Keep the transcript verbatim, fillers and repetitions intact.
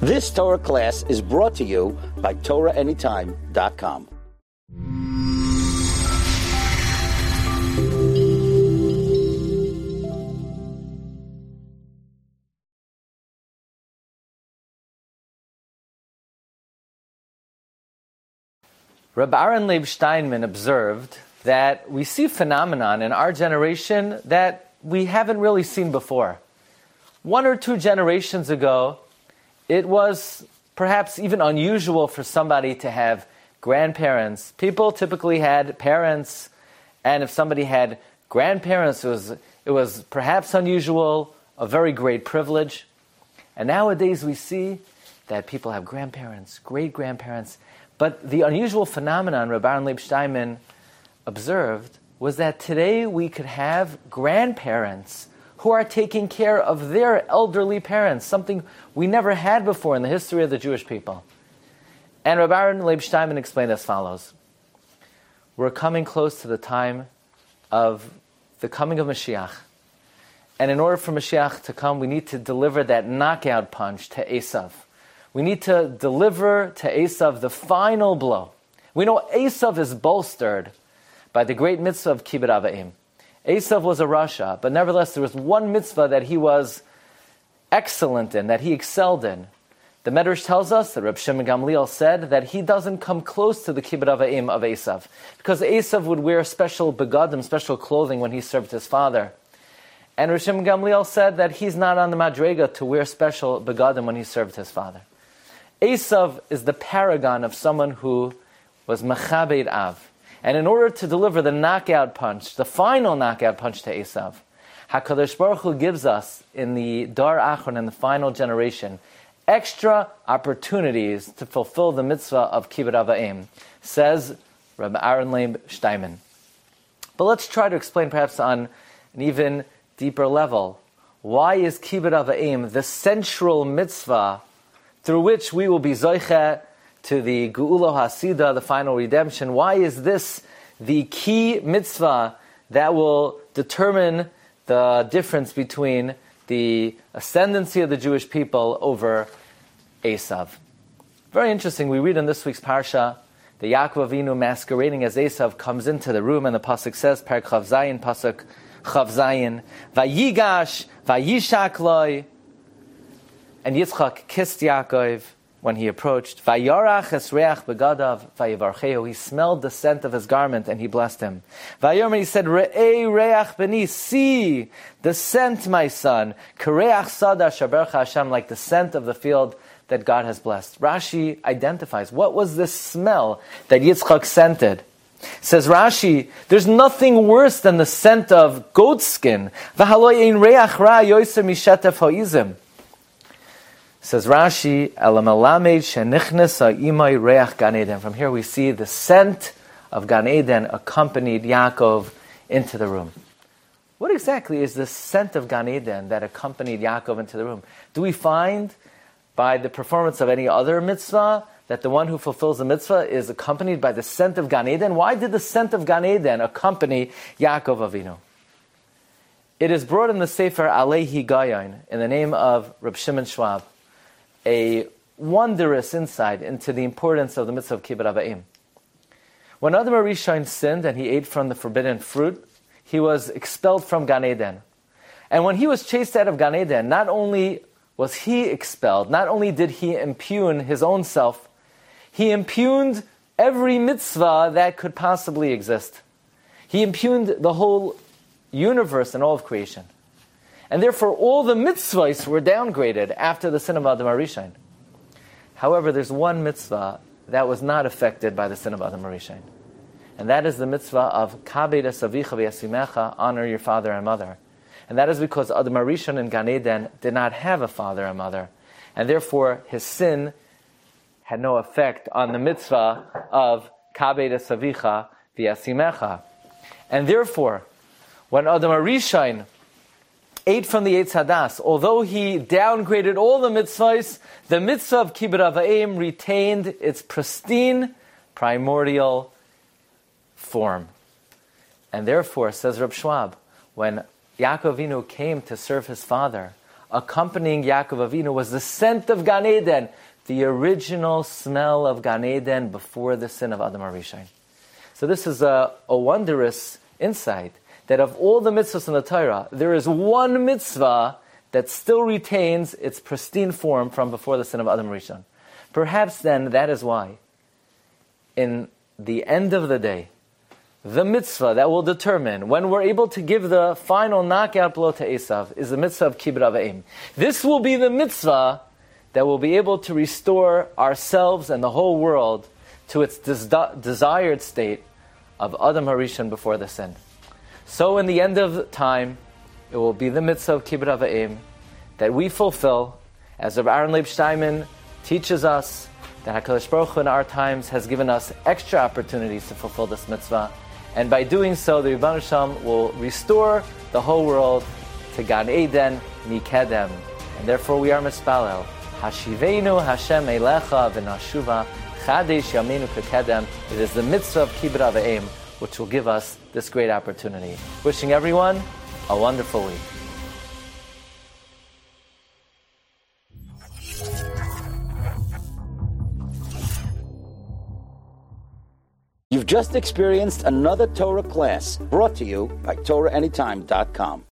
This Torah class is brought to you by Torah Anytime dot com. Rabbi Aaron Leib Steinman observed that we see phenomenon in our generation that we haven't really seen before. One or two generations ago, it was perhaps even unusual for somebody to have grandparents. People typically had parents, and if somebody had grandparents, it was, it was perhaps unusual, a very great privilege. And nowadays we see that people have grandparents, great-grandparents. But the unusual phenomenon Rabbi Aaron Leib Steinman observed was that today we could have grandparents who are taking care of their elderly parents, something we never had before in the history of the Jewish people. And Rabbi Aaron Leib Steinman explained as follows. We're coming close to the time of the coming of Mashiach. And in order for Mashiach to come, we need to deliver that knockout punch to Esav. We need to deliver to Esav the final blow. We know Esav is bolstered by the great mitzvah of Kibbud Av V'Em. Esav was a rasha, but nevertheless there was one mitzvah that he was excellent in, that he excelled in. The Medrash tells us that Reb Shimon Gamliel said that he doesn't come close to the Kibbud Av V'Em of Esav, because Esav would wear special begadim, special clothing when he served his father. And Reb Shimon Gamliel said that he's not on the madrega to wear special begadim when he served his father. Esav is the paragon of someone who was Mechabed Av. And in order to deliver the knockout punch, the final knockout punch to Esav, HaKadosh Baruch Hu gives us, in the Dar Achron, in the final generation, extra opportunities to fulfill the mitzvah of Kibbud Av V'Em, says Rabbi Aaron Leib Steinman. But let's try to explain perhaps on an even deeper level, why is Kibbud Av V'Em the central mitzvah through which we will be zoiche to the Geula Hasidah, the final redemption? Why is this the key mitzvah that will determine the difference between the ascendancy of the Jewish people over Esav? Very interesting. We read in this week's parsha, the Yaakov Avinu masquerading as Esav comes into the room, and the pasuk says, Perek Chav Zayin, pasuk Chav Zayin, Vayigash, Vayishak Loi, and Yitzchak kissed Yaakov when he approached. Vayarach es reach begadav vayivarcheu. He smelled the scent of his garment and he blessed him. Vayomer, he said, Re'ei reach beni, see the scent, my son. Kareach sada shabercha Hashem, like the scent of the field that God has blessed. Rashi identifies what was this smell that Yitzchak scented. Says Rashi, there's nothing worse than the scent of goat skin. V'haloi ein reach ra yoser mishetef ha'izim. Says Rashi, Elamelamed shenichnes imay reach Gan Eden. From here we see the scent of Gan Eden accompanied Yaakov into the room. What exactly is the scent of Gan Eden that accompanied Yaakov into the room? Do we find by the performance of any other mitzvah that the one who fulfills the mitzvah is accompanied by the scent of Gan Eden? Why did the scent of Gan Eden accompany Yaakov Avinu? It is brought in the Sefer Alehi Gayon in the name of Reb Shimon Schwab, a wondrous insight into the importance of the mitzvah of Kibbud Av V'Em. When Adam HaRishon sinned and he ate from the forbidden fruit, he was expelled from Gan Eden. And when he was chased out of Gan Eden, not only was he expelled, not only did he impugn his own self, he impugned every mitzvah that could possibly exist. He impugned the whole universe and all of creation. And therefore, all the mitzvahs were downgraded after the sin of Adam HaRishon. However, there's one mitzvah that was not affected by the sin of Adam HaRishon. And that is the mitzvah of Kabed es avicha v'yasimecha, honor your father and mother. And that is because Adam HaRishon in Gan Eden did not have a father and mother. And therefore, his sin had no effect on the mitzvah of Kabed es avicha v'yasimecha. And therefore, when Adam HaRishon ate from the Eitz Hadas, although he downgraded all the mitzvahs, the mitzvah of Kibbud Av V'Em retained its pristine, primordial form. And therefore, says Reb Schwab, when Yaakov Avinu came to serve his father, accompanying Yaakov Avinu was the scent of Gan Eden, the original smell of Gan Eden before the sin of Adam HaRishon. So this is a, a wondrous insight, that of all the mitzvahs in the Torah, there is one mitzvah that still retains its pristine form from before the sin of Adam HaRishon. Perhaps then that is why, in the end of the day, the mitzvah that will determine when we're able to give the final knockout blow to Esav is the mitzvah of Kibbud Av V'Em. This will be the mitzvah that will be able to restore ourselves and the whole world to its des- desired state of Adam HaRishon before the sin. So in the end of time, it will be the mitzvah of Kibbud Av V'Em that we fulfill, as Rabbi Aaron Leib Steinman teaches us, that HaKadosh Baruch Hu in our times has given us extra opportunities to fulfill this mitzvah. And by doing so, the Rebbeinu Shalom will restore the whole world to Gan Eden Mikedem. And therefore we are mispalel. Hashiveinu Hashem Eilecha v'nashuva Chadesh Yaminu Kekedem. It is the mitzvah of Kibbud Av V'Em which will give us this great opportunity. Wishing everyone a wonderful week. You've just experienced another Torah class brought to you by Torah Anytime dot com.